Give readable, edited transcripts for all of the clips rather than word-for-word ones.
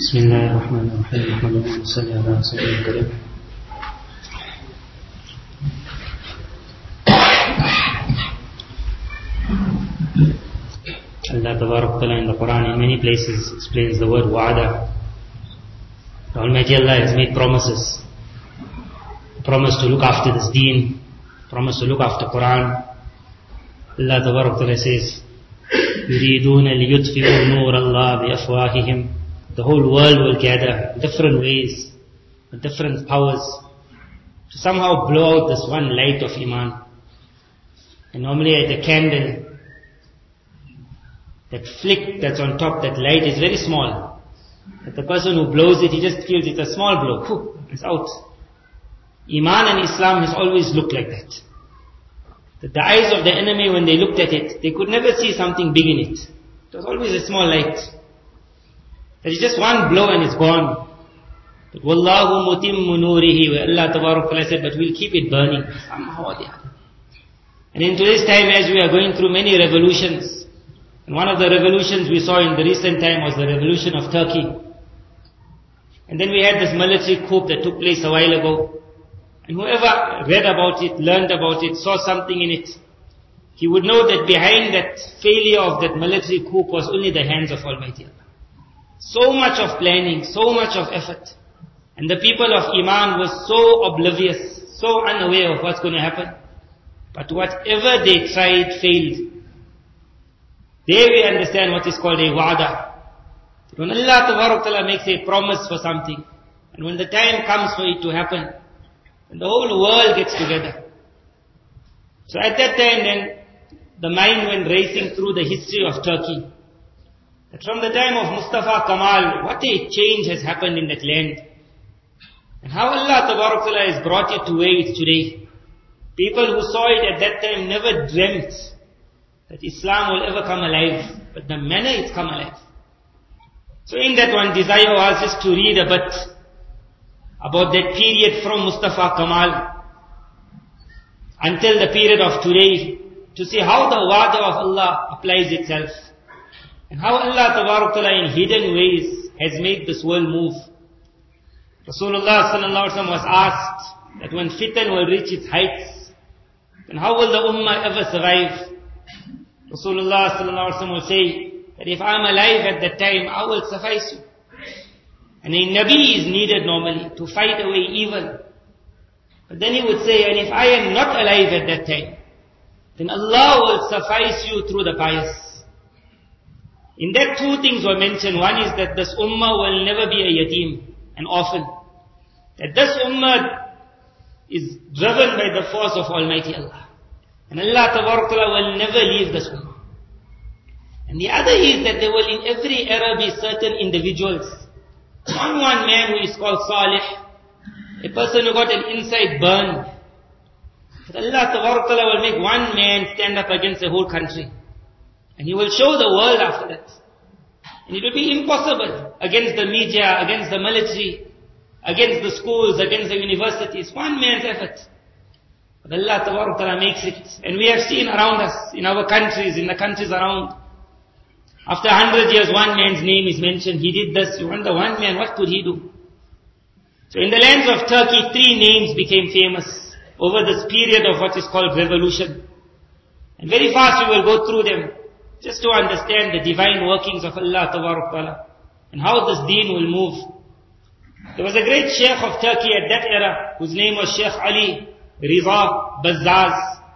بسم الله الرحمن الرحيم الحمد لله والصلاة على رسوله الكريم. Allah Tabarak Ta'ala in the Quran in many places explains the word wa'ada. The Almighty Allah has made promises. Promise to look after this deen, promise to look after Quran. Allah Tabarak Ta'ala says, يُرِيدُونَ لِيُطْفِئُوا نُورَ اللَّهِ بِأَفْوَاهِهِمْ. The whole world will gather in different ways, with different powers, to somehow blow out this one light of Iman. And normally at a candle, that flick that's on top, that light is very small. But the person who blows it, he just feels it's a small blow. Whew, it's out. Iman and Islam has always looked like that. That the eyes of the enemy, when they looked at it, they could never see something big in it. It was always a small light. That is just one blow and it's gone. But Wallahu mutimmu nurihi, where Allah Tabarak said, but we'll keep it burning somehow or the other. And in today's time, as we are going through many revolutions, and one of the revolutions we saw in the recent time was the revolution of Turkey. And then we had this military coup that took place a while ago. And whoever read about it, learned about it, saw something in it, he would know that behind that failure of that military coup was only the hands of Almighty Allah. So much of planning, so much of effort. And the people of Iman were so oblivious, so unaware of what's going to happen. But whatever they tried failed. There we understand what is called a wa'ada. When Allah Tabarak Ta'ala makes a promise for something, and when the time comes for it to happen, and the whole world gets together. So at that time then, the mind went racing through the history of Turkey. That from the time of Mustafa Kemal, what a change has happened in that land. And how Allah Tabarak Ta'ala has brought it to where it's today. People who saw it at that time never dreamt that Islam will ever come alive. But the manner it's come alive. So in that one desire was just to read a bit about that period from Mustafa Kemal until the period of today, to see how the wa'ada of Allah applies itself. And how Allah Tabarak Ta'ala in hidden ways has made this world move. Rasulullah Sallallahu Alaihi Wasallam was asked that when fitan will reach its heights, then how will the ummah ever survive? Rasulullah Sallallahu Alaihi Wasallam will say that if I'm alive at that time, I will suffice you. And a Nabi is needed normally to fight away evil. But then he would say, and if I am not alive at that time, then Allah will suffice you through the pious. In that two things were mentioned. One is that this ummah will never be a yatim, an orphan. That this ummah is driven by the force of Almighty Allah. And Allah Tabarak Ta'ala will never leave this ummah. And the other is that there will in every era be certain individuals. Not one man who is called Salih, a person who got an inside burn. But Allah Tabarak Ta'ala will make one man stand up against the whole country. And he will show the world after that. And it will be impossible against the media, against the military, against the schools, against the universities. One man's effort. But Allah Tabarak Ta'ala makes it. And we have seen around us, in our countries, in the countries around. After 100 years, one man's name is mentioned. He did this. You wonder, one man, what could he do? So in the lands of Turkey, 3 names became famous over this period of what is called revolution. And very fast we will go through them, just to understand the divine workings of Allah Tabarak Ta'ala and how this deen will move. There was a great Sheikh of Turkey at that era whose name was Sheikh Ali Riza Bazzaz.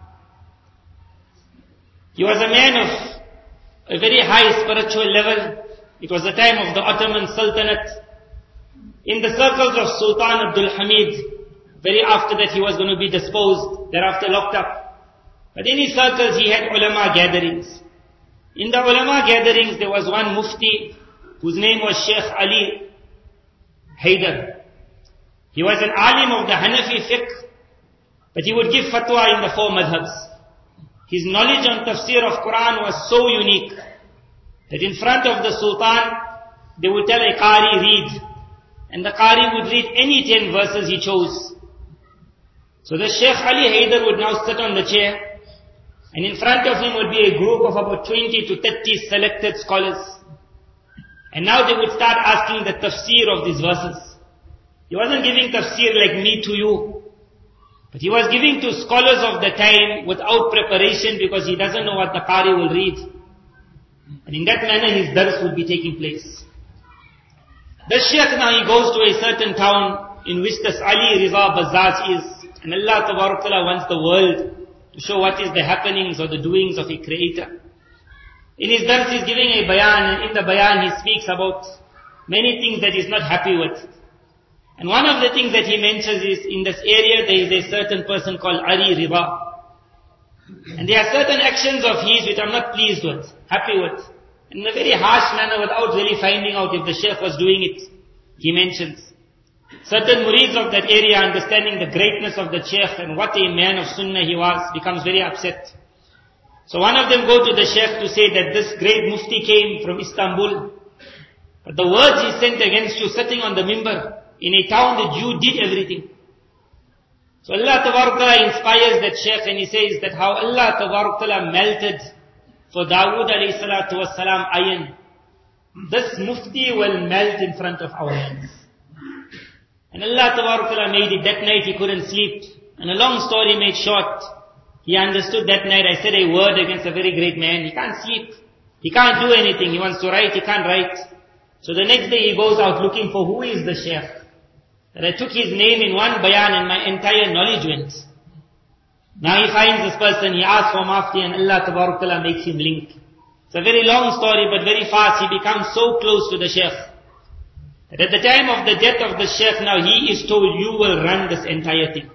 He was a man of a very high spiritual level. It was the time of the Ottoman Sultanate. In the circles of Sultan Abdul Hamid, very after that he was going to be disposed, thereafter locked up. But in his circles he had ulama gatherings. In the ulama gatherings, there was one mufti whose name was Sheikh Ali Haidar. He was an alim of the Hanafi fiqh, but he would give fatwa in the 4 madhabs. His knowledge on tafsir of Quran was so unique that in front of the sultan, they would tell a qari read, and the qari would read any 10 verses he chose. So the Sheikh Ali Haidar would now sit on the chair, and in front of him would be a group of about 20 to 30 selected scholars. And now they would start asking the tafsir of these verses. He wasn't giving tafsir like me to you, but he was giving to scholars of the time without preparation because he doesn't know what the Qari will read. And in that manner his dars would be taking place. The Shaykh now he goes to a certain town in which this Ali Riza Bazzaz is, and Allah Ta'ala wants the world to show what is the happenings or the doings of a creator. In his dars he's giving a bayan, and in the bayan he speaks about many things that he's not happy with. And one of the things that he mentions is, in this area there is a certain person called Ali Riza. And there are certain actions of his which I'm not pleased with, happy with. In a very harsh manner without really finding out if the Shaykh was doing it. He mentions. Certain murids of that area, understanding the greatness of the Shaykh and what a man of Sunnah he was, becomes very upset. So one of them go to the Shaykh to say that this great mufti came from Istanbul. But the words he sent against you sitting on the mimbar in a town that you did everything. So Allah Ta'ala inspires that Shaykh and he says that how Allah Ta'ala melted for Dawood alayhi salatu wassalam iron. This mufti will melt in front of our hands. And Allah Ta'ala made it. That night he couldn't sleep. And a long story made short, he understood that night I said a word against a very great man. He can't sleep. He can't do anything. He wants to write, he can't write. So the next day he goes out looking for who is the Shaykh. That I took his name in one bayan and my entire knowledge went. Now he finds this person, he asks for mafti and Allah Ta'ala makes him link. It's a very long story but very fast he becomes so close to the Shaykh. That at the time of the death of the Shaykh now he is told you will run this entire thing.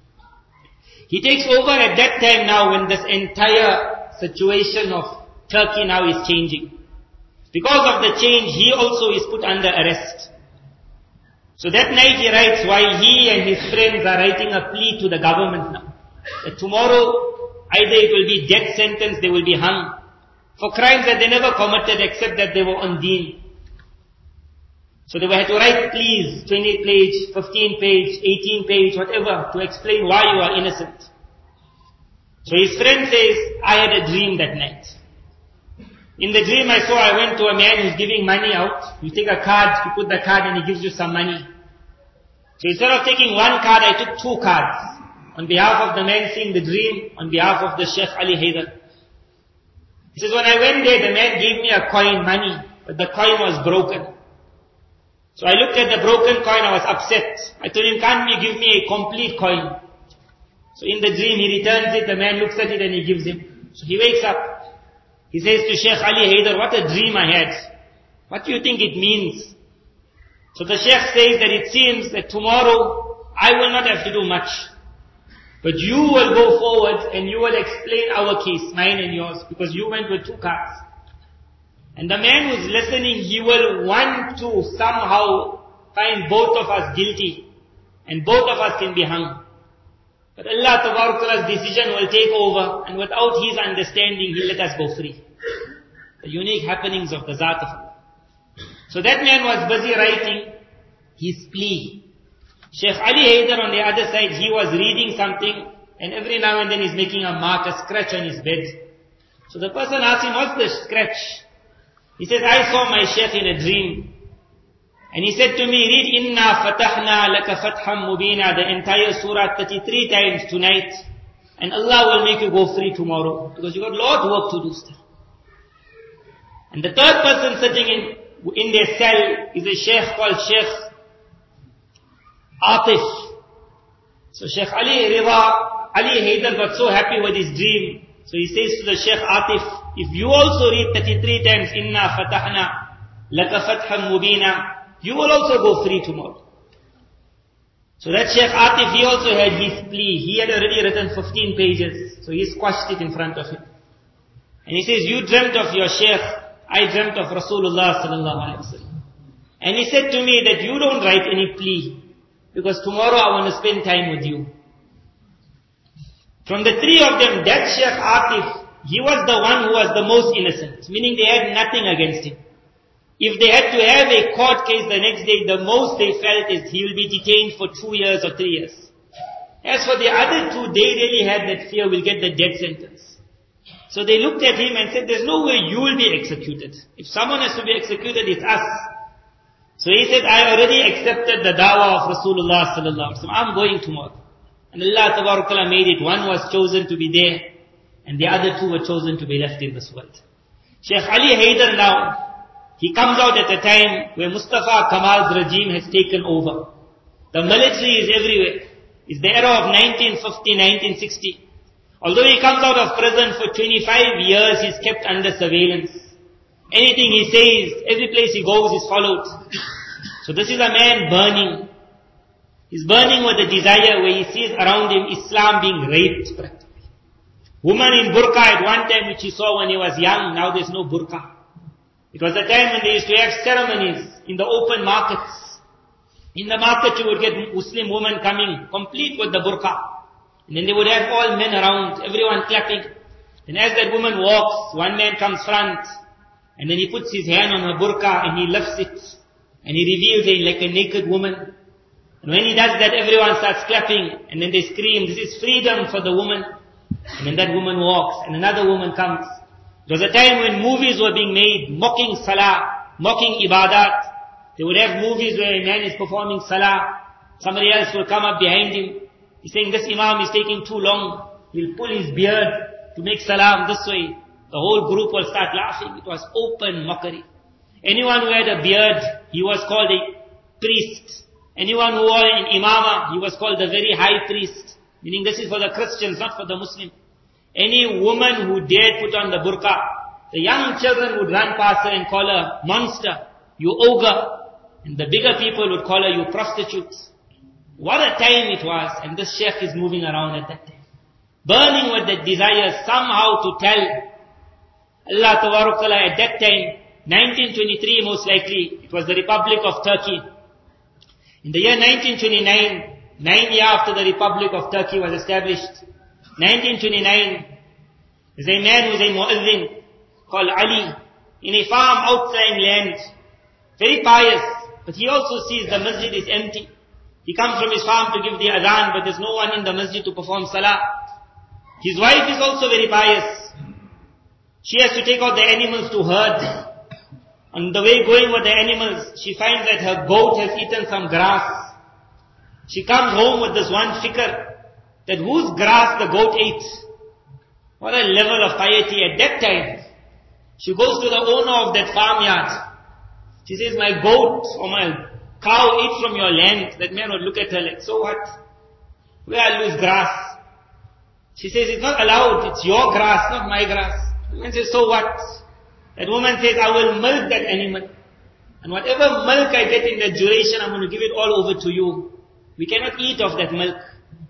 He takes over at that time now when this entire situation of Turkey now is changing. Because of the change he also is put under arrest. So that night he writes while he and his friends are writing a plea to the government now. That tomorrow either it will be death sentence, they will be hung for crimes that they never committed except that they were on deen. So they had to write pleas, 20 page, 15 page, 18 page, whatever, to explain why you are innocent. So his friend says, I had a dream that night. In the dream I went to a man who's giving money out. You take a card, you put the card and he gives you some money. So instead of taking one card, I took two cards. On behalf of the man seeing the dream, on behalf of the Shaykh Ali Haidar. He says, when I went there, the man gave me a coin, money, but the coin was broken. So I looked at the broken coin, I was upset. I told him, can't you give me a complete coin? So in the dream, he returns it, the man looks at it and he gives him. So he wakes up. He says to Shaykh Ali Haidar, what a dream I had. What do you think it means? So the Shaykh says that it seems that tomorrow I will not have to do much. But you will go forward and you will explain our case, mine and yours, because you went with two cards. And the man who's listening, he will want to somehow find both of us guilty. And both of us can be hung. But Allah Ta'ala's decision will take over, and without his understanding, he'll let us go free. The unique happenings of the Zat of Allah. So that man was busy writing his plea. Shaykh Ali Haidar on the other side, he was reading something, and every now and then he's making a mark, a scratch on his bed. So the person asked him, what's the scratch? He says, I saw my Shaykh in a dream. And he said to me, read Inna Fatahna Laka Fatham Mubina, the entire surah 33 times tonight. And Allah will make you go free tomorrow. Because you got a lot of work to do still. And the third person sitting in their cell is a Shaykh called Shaykh Atif. So Shaykh Ali Haidar got so happy with his dream. So he says to the Shaykh Atif, if you also read 33 times Inna Fatahna Laka Fatham Mubina, you will also go free tomorrow. So that Shaykh Atif, he also had his plea. He had already written 15 pages. So he squashed it in front of him. And he says, you dreamt of your Shaykh. I dreamt of Rasulullah sallallahu alaihi wasallam. And he said to me that you don't write any plea. Because tomorrow I want to spend time with you. From the three of them, that Shaykh Atif, he was the one who was the most innocent. Meaning they had nothing against him. If they had to have a court case the next day, the most they felt is he will be detained for 2 years or 3 years. As for the other two, they really had that fear we'll get the death sentence. So they looked at him and said, there's no way you will be executed. If someone has to be executed, it's us. So he said, I already accepted the dawah of Rasulullah sallallahu alaihi wasallam. I'm going tomorrow. And Allah Ta'ala made it. One was chosen to be there, and the other two were chosen to be left in this world. Sheikh Ali Haider now, he comes out at a time where Mustafa Kamal's regime has taken over. The military is everywhere. It's the era of 1950, 1960. Although he comes out of prison for 25 years, he's kept under surveillance. Anything he says, every place he goes is followed. So this is a man burning. He's burning with the desire where he sees around him Islam being raped practically. Woman in burqa at one time which he saw when he was young, now there's no burqa. It was a time when they used to have ceremonies in the open markets. In the market you would get Muslim women coming, complete with the burqa. And then they would have all men around, everyone clapping. And as that woman walks, one man comes front, and then he puts his hand on her burqa and he lifts it. And he reveals it like a naked woman. And when he does that, everyone starts clapping, and then they scream, this is freedom for the woman. And then that woman walks, and another woman comes. There was a time when movies were being made, mocking salah, mocking ibadat. They would have movies where a man is performing salah, somebody else will come up behind him. He's saying, this imam is taking too long. He'll pull his beard to make salam this way. The whole group will start laughing. It was open mockery. Anyone who had a beard, he was called a priest. Anyone who wore an imama, he was called the very high priest. Meaning this is for the Christians, not for the Muslim. Any woman who dared put on the burqa, the young children would run past her and call her monster, you ogre. And the bigger people would call her you prostitute. What a time it was, and this sheikh is moving around at that time. Burning with that desire somehow to tell Allah Ta'ala at that time, 1923 most likely, it was the Republic of Turkey. In the year 1929, 9 years after the Republic of Turkey was established, 1929, there's a man who's a muezzin called Ali, in a farm outlying land, very pious, but he also sees the masjid is empty. He comes from his farm to give the adhan, but there's no one in the masjid to perform salah. His wife is also very pious. She has to take out the animals to herd. On the way going with the animals, she finds that her goat has eaten some grass. She comes home with this one fikr, that whose grass the goat ate. What a level of piety at that time. She goes to the owner of that farmyard. She says, my goat or my cow ate from your land. That man would look at her like, so what? Where I lose grass? She says, it's not allowed, it's your grass, not my grass. The man says, so what? That woman says, I will milk that animal. And whatever milk I get in that duration, I'm going to give it all over to you. We cannot eat of that milk.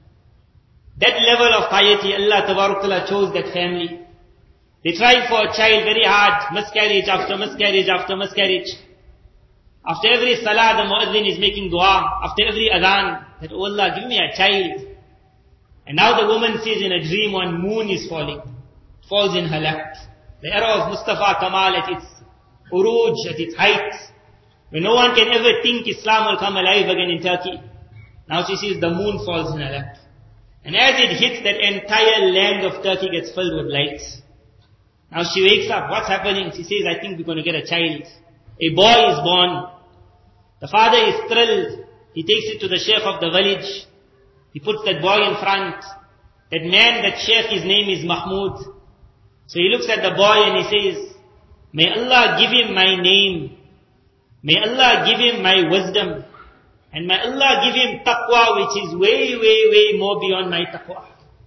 That level of piety, Allah Ta'ala chose that family. They tried for a child very hard, miscarriage after miscarriage after miscarriage. After every salah, the muezzin is making dua. After every adhan, that, oh Allah, give me a child. And now the woman sees in a dream one moon is falling. It falls in her lap. The era of Mustafa Kamal at its uruj, at its height, when no one can ever think Islam will come alive again in Turkey. Now she sees the moon falls in her lap. And as it hits, that entire land of Turkey gets filled with light. Now she wakes up. What's happening? She says, I think we're going to get a child. A boy is born. The father is thrilled. He takes it to the sheikh of the village. He puts that boy in front. That man, that sheikh, his name is Mahmud. So he looks at the boy and he says, may Allah give him my name. May Allah give him my wisdom. And may Allah give him taqwa, which is way, way, way more beyond my taqwa.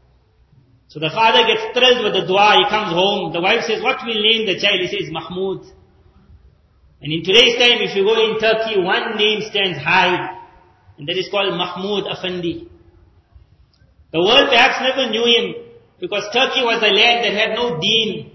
So the father gets thrilled with the dua. He comes home. The wife says, what will name the child? He says, Mahmud. And in today's time, if you go in Turkey, one name stands high. And that is called Mahmud Afandi. The world perhaps never knew him, because Turkey was a land that had no deen.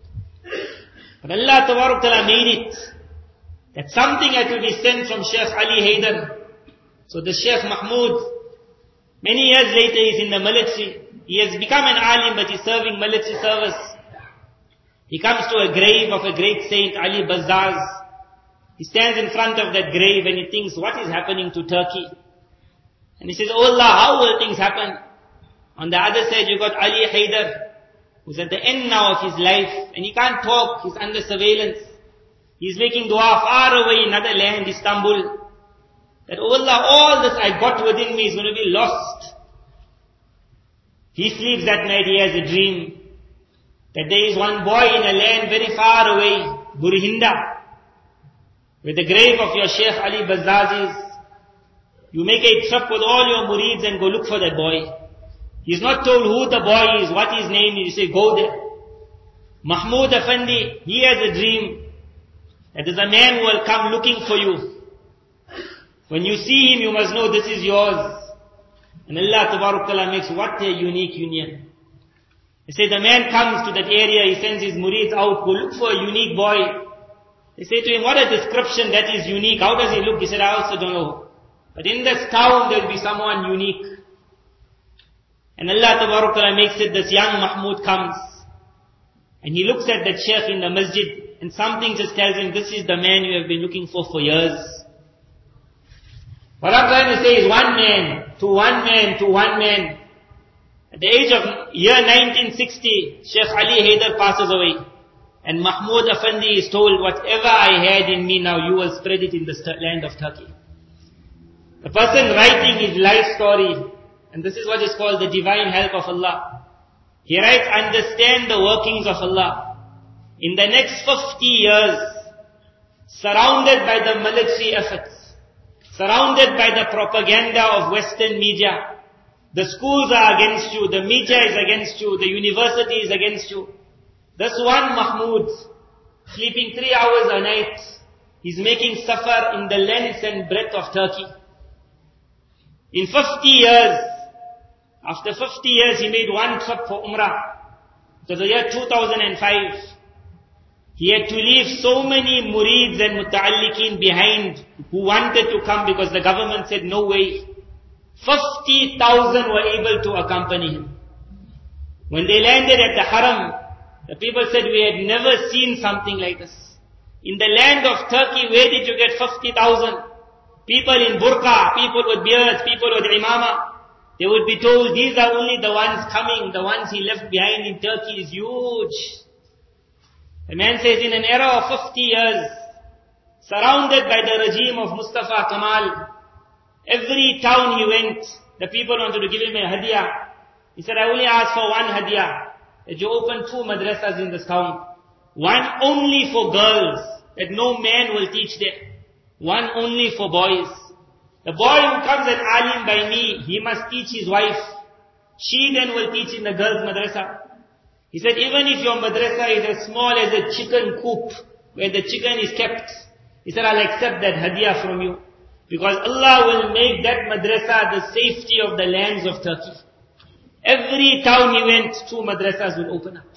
But Allah Ta'ala made it, that something had to be sent from Sheikh Ali Haider. So the Sheikh Mahmud, many years later, he's in the military. He has become an alim, but he's serving military service. He comes to a grave of a great saint, Ali Bazzaz. He stands in front of that grave and he thinks, what is happening to Turkey? And he says, oh Allah, how will things happen? On the other side, you got Ali Haider. who's at the end now of his life, and he can't talk, he's under surveillance. He's making dua far away in another land, Istanbul, that, oh Allah, all this I got within me is going to be lost. He sleeps that night, he has a dream that there is one boy in a land very far away, Burhinda, where the grave of your Sheikh Ali Bazzaz is. You make a trip with all your murids and go look for that boy. He's not told who the boy is, what his name is. You say, go there. Mahmoud Effendi, he has a dream that there's a man who will come looking for you. When you see him, you must know this is yours. And Allah Tabarak Ta'ala makes what a unique union. They say the man comes to that area, he sends his murids out, go look for a unique boy. They say to him, what a description that is unique. How does he look? He said, I also don't know. But in this town there will be someone unique. And Allah Tabarak Ta'ala makes it, this young Mahmoud comes. And he looks at that sheikh in the masjid, and something just tells him, this is the man you have been looking for years. What I'm trying to say is one man, to one man, to one man. At the age of year 1960, Sheikh Ali Haider passes away. And Mahmoud Effendi is told, whatever I had in me now, you will spread it in the land of Turkey. The person writing his life story, and this is what is called the divine help of Allah. He writes, understand the workings of Allah. In the next 50 years, surrounded by the military efforts, surrounded by the propaganda of Western media, the schools are against you, the media is against you, the university is against you. This one Mahmoud, sleeping 3 hours a night, he's making safar in the length and breadth of Turkey. In 50 years, after 50 years, he made one trip for Umrah. It was the year 2005. He had to leave so many murids and muta'alliqeen behind who wanted to come because the government said no way. 50,000 were able to accompany him. When they landed at the Haram, the people said, we had never seen something like this. In the land of Turkey, where did you get 50,000? People in burqa, people with beards, people with imama. They would be told, these are only the ones coming, the ones he left behind in Turkey is huge. The man says, in an era of 50 years, surrounded by the regime of Mustafa Kemal, every town he went, the people wanted to give him a hadiyah. He said, I only asked for one hadiyah, that you open 2 madrasas in this town. One only for girls, that no man will teach there. One only for boys. The boy who comes an alim by me, he must teach his wife. She then will teach in the girls' madrasa. He said, even if your madrasa is as small as a chicken coop, where the chicken is kept, he said, I'll accept that hadiyah from you. Because Allah will make that madrasa the safety of the lands of Turkey. Every town he went, 2 madrasas will open up.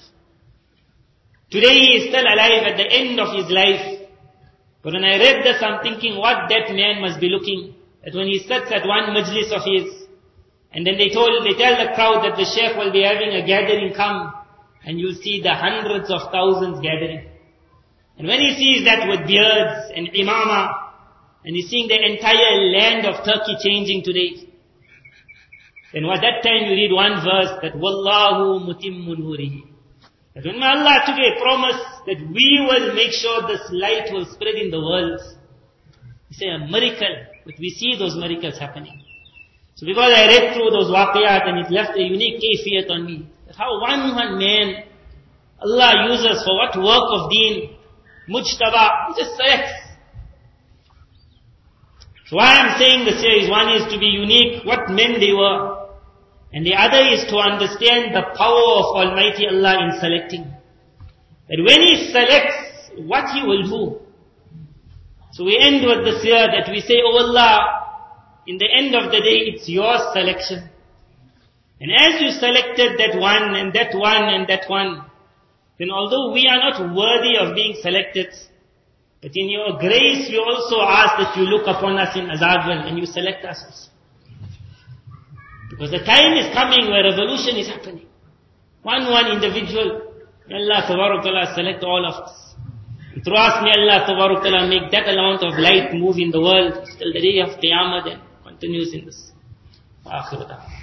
Today he is still alive at the end of his life. But when I read this, I'm thinking what that man must be looking. That when he sits at one majlis of his, and then they tell the crowd that the sheikh will be having a gathering, come, and you'll see the hundreds of thousands gathering. And when he sees that with beards and imama, and he's seeing the entire land of Turkey changing today, then at that time you read one verse that Wallahu mutimmu nurihi. That when Allah took a promise that we will make sure this light will spread in the world, He said a miracle, but we see those miracles happening. So because I read through those waqiyat and it left a unique kayfiyat on me, that how one man Allah uses for what work of deen, mujtaba, He just selects. So why I'm saying this here is, one is to be unique, what men they were. And the other is to understand the power of Almighty Allah in selecting. That when He selects, what He will do. So we end with this here that we say, oh Allah, in the end of the day, it's your selection. And as you selected that one and that one and that one, then although we are not worthy of being selected, but in your grace we also ask that you look upon us in Azadwal and you select us also. Because the time is coming where revolution is happening. One individual, may Allah Tabarak Ta'ala select all of us. And through us may Allah Tabarak Ta'ala make that amount of light move in the world till the day of Qiyamah, then continues in this. Akhirat.